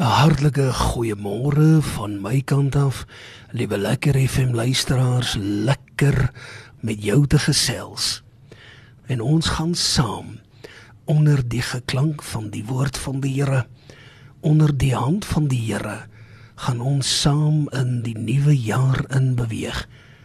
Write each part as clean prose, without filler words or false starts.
'n hartlike goeiemôre van my kant af, liewe Lekker FM luisteraars, lekker met jou te gesels. En ons gaan saam onder die geklank van die woord van die Here, onder die hand van die Here, gaan ons saam in die nuwe jaar in beweeg.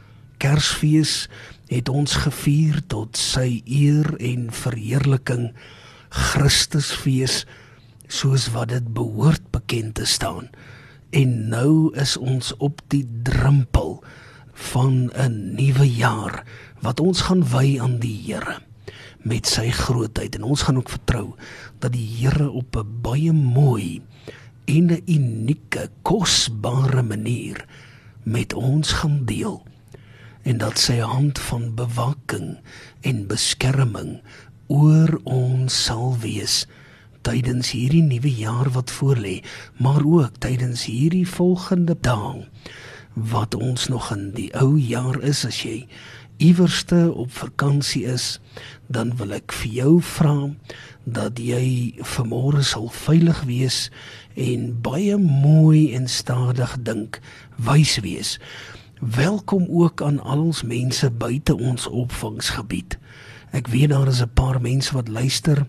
Kersfees het ons gevier tot sy eer en verheerliking, Christusfees, soos wat dit behoort bekend te staan. En nou is ons op die drempel van 'n nuwe jaar, wat ons gaan wy aan die Here, met sy grootheid. En ons gaan ook vertrou, dat die Here op 'n baie mooi en 'n unieke, kosbare manier met ons gaan deel. En dat sy hand van bewaking en beskerming oor ons sal wees, tydens hierdie nuwe jaar wat voorlê, maar ook tydens hierdie volgende dae, wat ons nog in die ou jaar is. As jy iewerste op vakansie is, dan wil ek vir jou vra, dat jy vanmôre sal veilig wees, en baie mooi en stadig dink, wys wees. Welkom ook aan al ons mense buite ons opvangsgebied. Ek weet daar is 'n paar mense wat luister,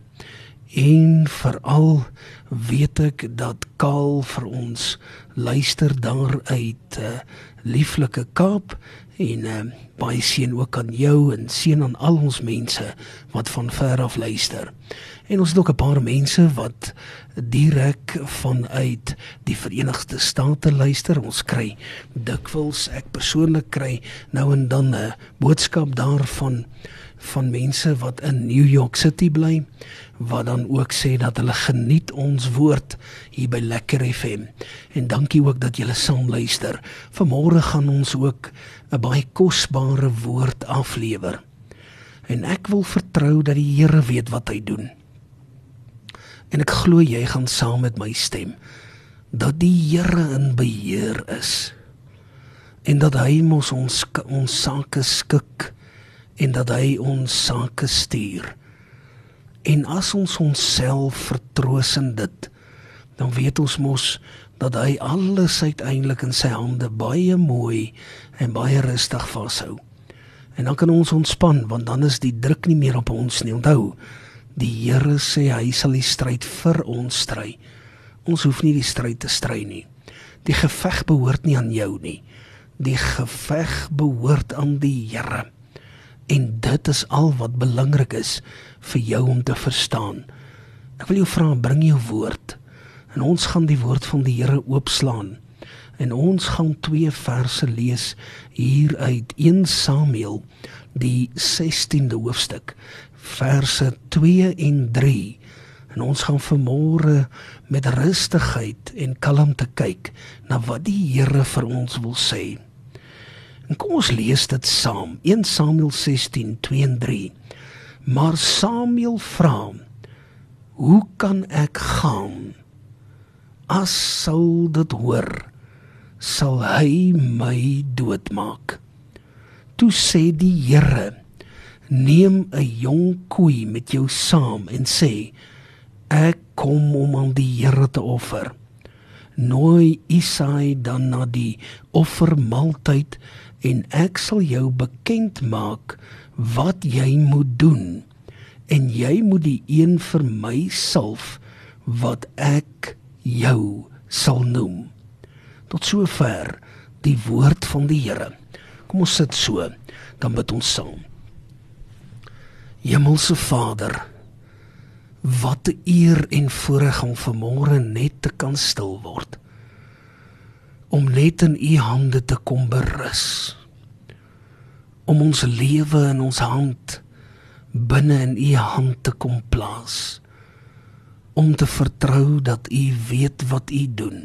en veral weet ek dat Kaal vir ons luister daar uit lieflike Kaap, en baie seën ook aan jou, en seën aan al ons mense wat van ver af luister. En ons het ook 'n paar mense wat direk vanuit die Verenigde State luister. Ons kry dikwels, ek persoonlik kry nou en dan 'n boodskap daarvan, van mense wat in New York City bly, wat dan ook sê dat hulle geniet ons woord hier by Lekker FM. En dankie ook dat julle saam luister. Vanmôre gaan ons ook 'n baie kosbare woord aflewer. En ek wil vertrou dat die Here weet wat hy doen. En ek glo jy gaan saam met my stem, dat die Here in beheer is, en dat hy mos ons sake skik, en dat hy ons sake stuur. En as ons onsself vertroos in dit, dan weet ons mos dat hy alles uiteindelik in sy hande baie mooi en baie rustig vashou. En dan kan ons ontspan, want dan is die druk nie meer op ons nie. Onthou, die Here sê hy sal die stryd vir ons stry. Ons hoef nie die stryd te stry nie. Die geveg behoort nie aan jou nie. Die geveg behoort aan die Here. En dit is al wat belangrik is vir jou om te verstaan. Ek wil jou vra, bring jou woord, en ons gaan die woord van die Here oopslaan, en ons gaan 2 verse lees hier uit 1 Samuel, die 16de hoofstuk, verse 2 en 3, en ons gaan vanmôre met rustigheid en kalmte kyk na wat die Here vir ons wil sê. En kom ons lees dit saam, 1 Samuel 16, 2 en 3. Maar Samuel vra, hoe kan ek gaan? As Saul dit hoor, sal hy my doodmaak. Toe sê die Here, neem 'n jong koei met jou saam en sê, ek kom om aan die Here te offer. Nooi Isai dan na die offermaaltyd, en ek sal jou bekend maak wat jy moet doen, en jy moet die een vir my salf, wat ek jou sal noem. Tot sover die woord van die Here. Kom ons sit so, dan bid ons saam. Hemelse Vader, wat 'n eer en voorreg om vanmôre net te kan stil word, om net in u hande te kom berus, om ons lewe in ons hand, binne in u hand te kom plaas, om te vertrou dat u weet wat u doen,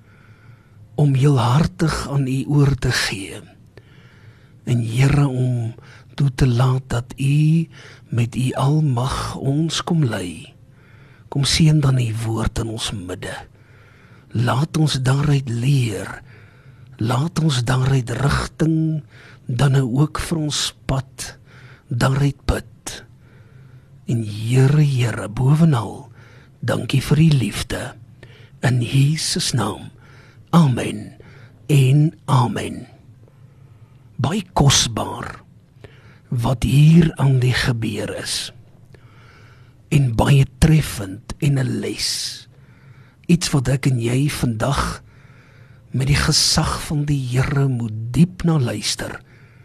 om heelhartig aan u oor te gee, en Here, om toe te laat dat u met u almag ons kom lei. Kom seën dan u woord in ons midde. Laat ons daaruit leer, laat ons daaruit rigting, dan nou ook vir ons pad, daaruit bid. En Here, bovenal, dankie vir u liefde. In Jesus naam. Amen en amen. Baie kosbaar wat hier aan die gebeur is. En baie treffend en 'n les. Iets wat ek en jy vandag met die gesag van die Here moet diep na luister.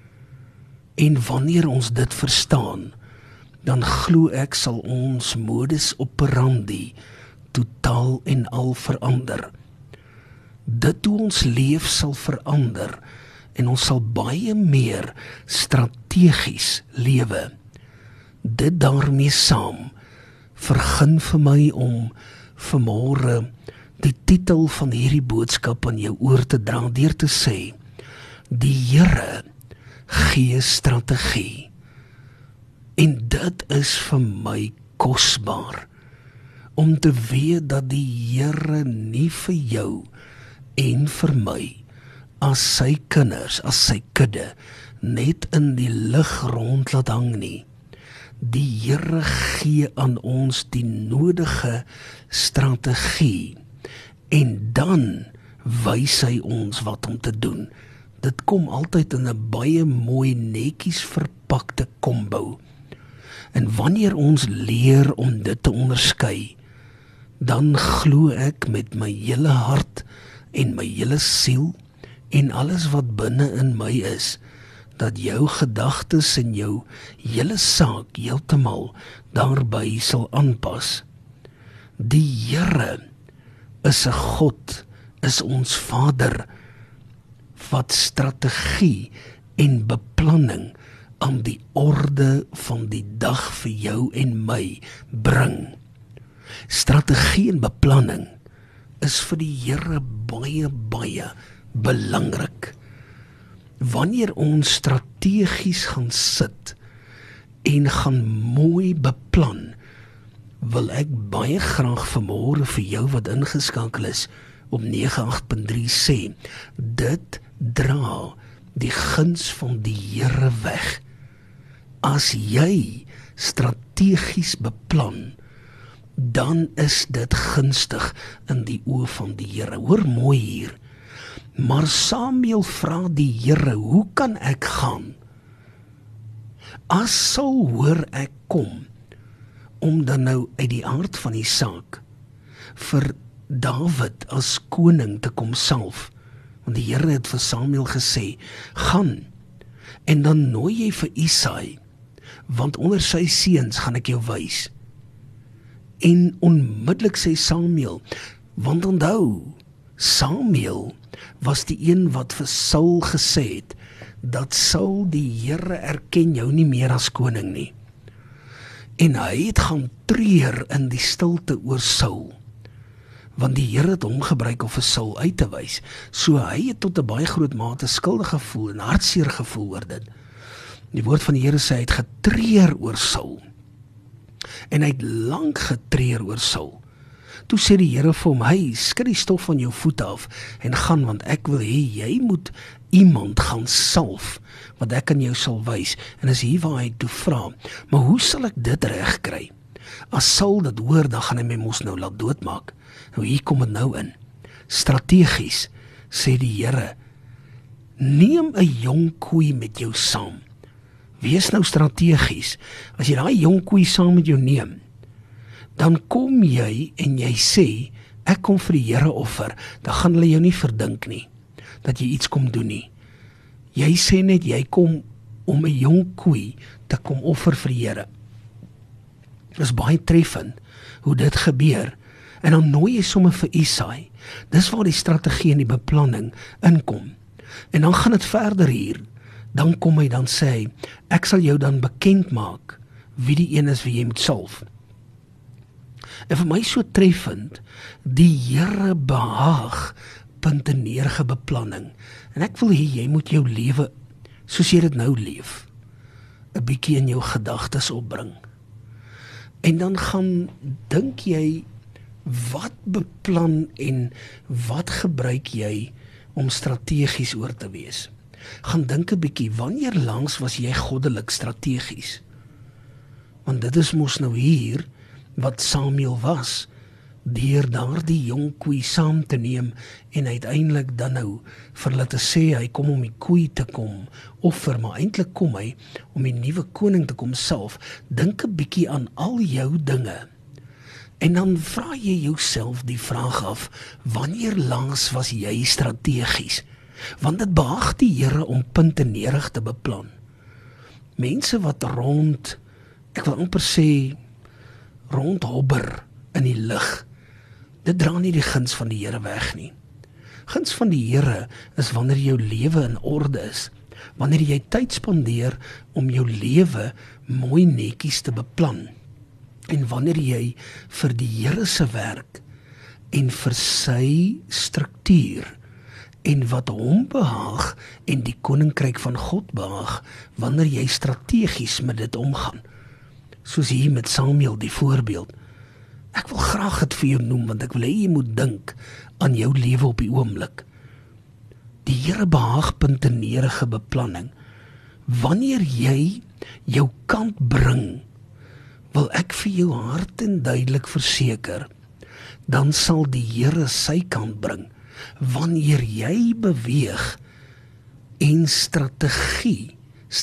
En wanneer ons dit verstaan, dan glo ek sal ons modus operandi totaal en al verander. Dit hoe ons leef sal verander en ons sal baie meer strategies lewe. Dit daarmee saam vergun vir my om vanmôre die titel van hierdie boodskap aan jou oor te dra deur te sê: die Here gee strategie. En dit is vir my kosbaar, om te weet dat die Here nie vir jou en vir my, as sy kinders, as sy kudde, net in die lug rond laat hang nie. Die Here gee aan ons die nodige strategie, en dan wys hy ons wat om te doen. Dit kom altyd in 'n baie mooi netjies verpakte kombo. En wanneer ons leer om dit te onderskei, dan glo ek met my hele hart en my hele siel en alles wat binne in my is, dat jou gedagtes en jou hele saak heeltemal daarby sal aanpas. Die Here is 'n God, is ons Vader, wat strategie en beplanning aan die orde van die dag vir jou en my bring. Strategie en beplanning is vir die Here baie belangrik. Wanneer ons strategies gaan sit en gaan mooi beplan, wil ek baie graag vanmôre vir jou wat ingeskakel is op 98.3 sê, dit dra die guns van die Here weg. As jy strategies beplan, dan is dit gunstig in die oë van die Here. Hoor mooi hier. Maar Samuel vra die Here, hoe kan ek gaan? As Saul hoor ek kom, om dan nou uit die aard van die saak vir Dawid as koning te kom salf. Want die Here het vir Samuel gesê, gaan, en dan nooi jy vir Isaai, want onder sy seuns gaan ek jou wys. En onmiddellik sê Samuel, want onthou, Samuel was die een wat vir Saul gesê het, dat Saul die Here erken jou nie meer as koning nie. En hy het gaan treur in die stilte oor Saul, want die Here het hom gebruik om vir Saul uit te wys. So hy het tot 'n baie groot mate skuldig gevoel en hartseer gevoel oor dit. Die woord van die Here sê hy het getreur oor Saul. En hy het lank getreur oor Saul. Toe sê die Here vir hom, hey, skud die stof van jou voete af en gaan, want ek wil hê jy moet iemand gaan salf, wat ek aan jou sal wys. En is hier waar hy toe vra, maar hoe sal ek dit reg kry? As Saul dit hoor, dan gaan hy my mos nou laat doodmaak. Nou hier kom het nou in. Strategies, sê die Here, neem 'n jong koei met jou saam. Wees nou strategies. As jy daai jong koei saam met jou neem, dan kom jy en jy sê, ek kom vir die Here offer, dan gaan hulle jou nie verdink nie, dat jy iets kom doen nie. Jy sê net, jy kom om 'n jong koei te kom offer vir die Here. Dit is baie treffend, hoe dit gebeur, en dan nooi jy sommer vir Isaai. Dis waar die strategie en die beplanning inkom. En dan gaan dit verder hier, dan kom hy dan sê, ek sal jou dan bekend maak, wie die een is wie jy moet salf. En vir my so treffend, die Here behaag punteneerige beplanning. En ek wil hê jy moet jou lewe, soos jy dit nou leef, 'n bietjie in jou gedagtes opbring. En dan gaan dink jy, wat beplan en wat gebruik jy om strategies oor te wees? Gaan dink 'n bietjie, wanneer langs was jy goddelik strategies? Want dit is mos nou hier wat Samuel was. deur daardie jong koei saam te neem en uiteindelik dan nou vir hulle te sê hy kom om die koei te kom offer, maar eintlik kom hy om die nuwe koning te kom self. Dink 'n bietjie aan al jou dinge. En dan vra jy jouself die vraag af, wanneer laas was jy strategies? Want dit behaag die Here om puntenerig te beplan. Mense wat ek wil amper sê, rondhobber in die lug, dit dra nie die guns van die Here weg nie. Guns van die Here is wanneer jou lewe in orde is, wanneer jy tyd spandeer om jou lewe mooi netjies te beplan, en wanneer jy vir die Here se werk en vir sy struktuur en wat hom behaag en die koninkryk van God behaag, wanneer jy strategies met dit omgaan. Soos hier met Samuel die voorbeeld. Ek wil graag dit vir jou noem, want ek wil hê jy moet dink aan jou lewe op die oomblik. Die Here behaag puntenerige beplanning. Wanneer jy jou kant bring, wil ek vir jou hard en duidelik verseker, dan sal die Here sy kant bring. Wanneer jy beweeg en strategie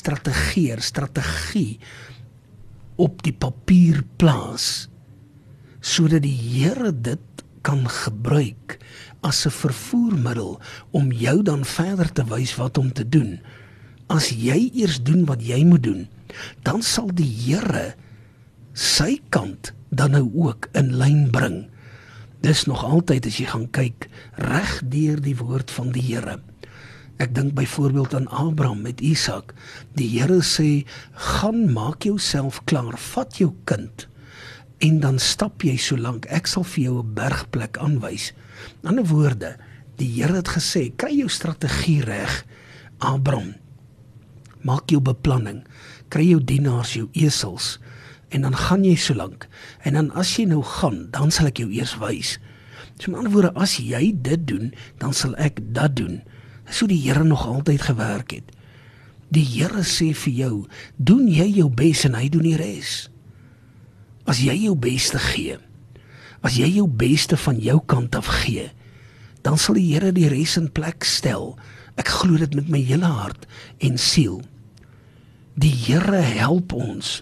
op die papier plaas, sodat die Here dit kan gebruik as 'n vervoermiddel om jou dan verder te wys wat om te doen. As jy eers doen wat jy moet doen, dan sal die Here sy kant dan nou ook in lyn bring. Dis nog altyd as jy gaan kyk reg deur die woord van die Here. Ek dink byvoorbeeld aan Abraham met Isak. Die Here sê, gaan maak jouself klaar, vat jou kind en dan stap jy solank, ek sal vir jou 'n bergplek aanwys. In ander woorde, die Here het gesê, kry jou strategie reg, Abraham, maak jou beplanning, kry jou dienaars, jou esels, en dan gaan jy solank, en dan as jy nou gaan, dan sal ek jou eers wys. So met ander woorde, as jy dit doen, dan sal ek dat doen. So die Here nog altyd gewerk het. Die Here sê vir jou, doen jy jou bes en hy doen die res. As jy jou beste gee, as jy jou beste van jou kant af gee, dan sal die Here die res in plek stel. Ek glo dit met my hele hart en siel. Die Here help ons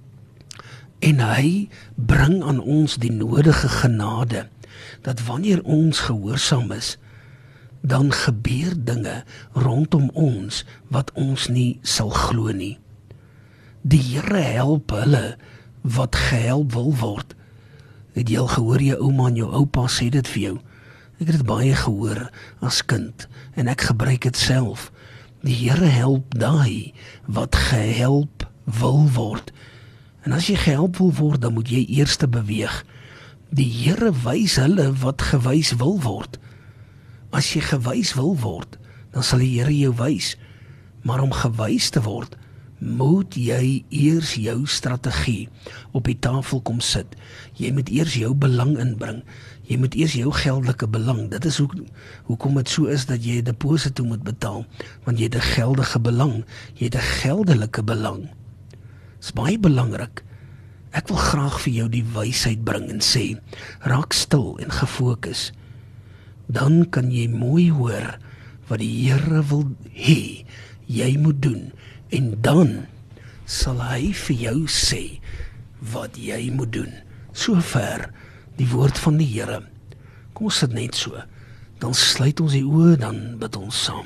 en hy bring aan ons die nodige genade, dat wanneer ons gehoorsaam is, dan gebeur dinge rondom ons wat ons nie sal glo nie. Die Here help hulle wat gehelp wil word. Het jy al gehoor jou ouma en jou oupa sê dit vir jou? Ek het dit baie gehoor as kind en ek gebruik dit self. Die Here help daai wat gehelp wil word. En as jy gehelp wil word, dan moet jy eers beweeg. Die Here wys hulle wat gewys wil word. As jy gewys wil word, dan sal die Here jou wys. Maar om gewys te word, moet jy eers jou strategie op die tafel kom sit. Jy moet eers jou belang inbring. Jy moet eers jou geldelike belang. Dit is hoekom dit so is dat jy 'n deposito moet betaal, want jy het 'n geldige belang. Jy het 'n geldelike belang. Dit is baie belangrik. Ek wil graag vir jou die wysheid bring en sê, raak stil en gefokus. Dan kan jy mooi hoor wat die Here wil hê jy moet doen, en dan sal hy vir jou sê wat jy moet doen. Sover die woord van die Here. Kom ons sit net so, dan sluit ons die oë, dan bid ons saam.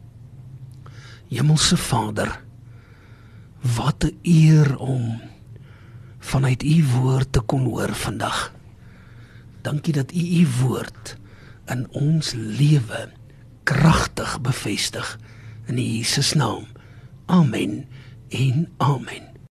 Hemelse Vader, wat 'n eer om vanuit u woord te kon hoor vandag. Dankie dat u woord in ons lewe kragtig bevestig, in Jesus naam. Amen en amen.